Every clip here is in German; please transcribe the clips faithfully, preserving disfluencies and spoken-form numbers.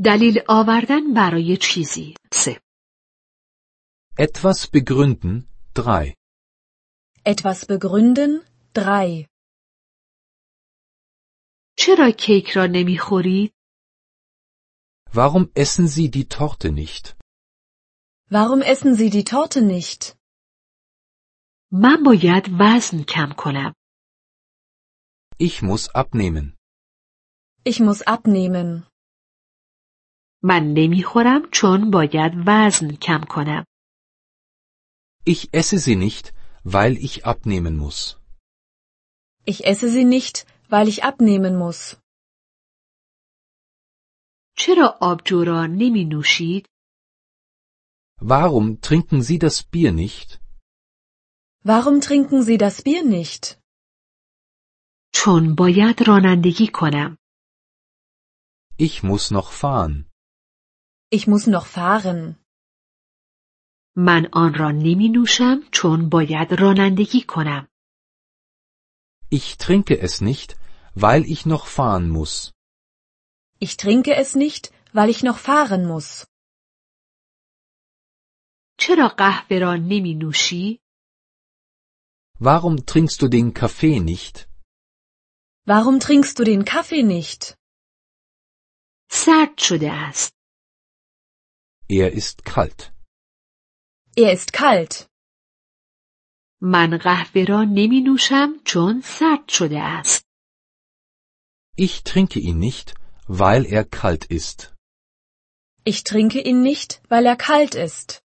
دلیل آوردن برای چیزی. سه. Etwas begründen. drei. Etwas begründen. drei. چرا کیک را نمیخورید؟ Warum essen Sie die Torte nicht? Warum essen Sie die Torte nicht? من باید وزن کم کنم. Ich muss abnehmen. Ich muss abnehmen. من نمیخورم چون باید وزن کم کنم. Ich esse sie nicht, weil ich abnehmen muss. Ich esse sie nicht, weil ich abnehmen muss. چرا آبجو را نمی نوشید؟ Warum trinken Sie das Bier nicht? Warum trinken Sie das Bier nicht? چون باید رانندگی کنم. Ich muss noch fahren. Ich muss noch fahren. من آن را نمی نوشم چون باید رانندگی کنم. Ich trinke es nicht, weil ich noch fahren muss. Ich trinke es nicht, weil ich noch fahren muss. چرا قهوه را نمی نوشی؟ Warum trinkst du den Kaffee nicht? Warum trinkst du den Kaffee nicht? سرد شده است. Er ist kalt. Er ist kalt. من قهوه را نمی نوشم چون سرد شده است. Ich trinke ihn nicht, weil er kalt ist. Ich trinke ihn nicht, weil er kalt ist.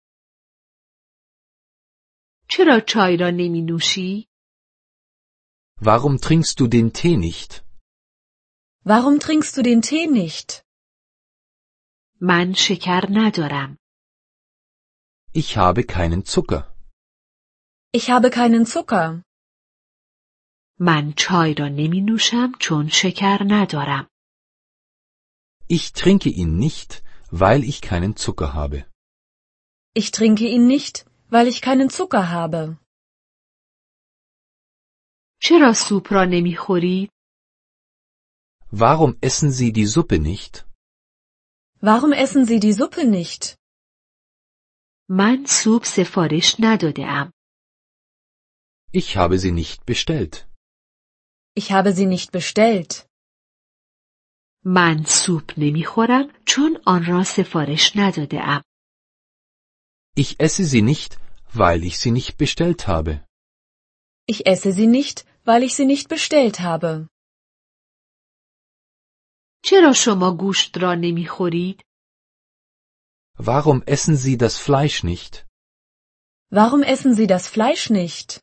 چرا چای را نمی نوشی؟ Warum trinkst du den Tee nicht? Warum trinkst du den Tee nicht? من شکر ندارم. Ich habe keinen Zucker. Ich habe keinen Zucker. من چای را نمی نوشم چون شکر ندارم. Ich trinke ihn nicht, weil ich keinen Zucker habe. Ich trinke ihn nicht, weil ich keinen Zucker habe. چرا سوپ را نمی خوری؟ Warum essen Sie die Suppe nicht? Warum essen Sie die Suppe nicht? من سوپ سفارش نداده ام. Ich habe sie nicht bestellt. Ich habe sie nicht bestellt. من سوپ نمی خورم چون آن را سفارش نداده ام. Ich esse sie nicht, weil ich sie nicht bestellt habe. Ich esse sie nicht, weil ich sie nicht bestellt habe. چرا شما گوشت را نمی خورید؟ Warum essen Sie das Fleisch nicht? Warum essen Sie das Fleisch nicht?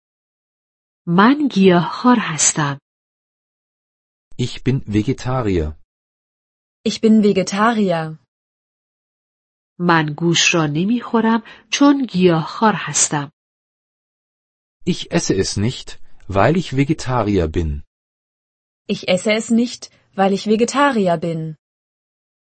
من گیاهخوار هستم. Ich bin Vegetarier. Ich bin Vegetarier. من گوشت را نمی خورم چون گیاهخوار هستم. Ich esse es nicht, weil ich Vegetarier bin. Ich esse es nicht, weil ich Vegetarier bin.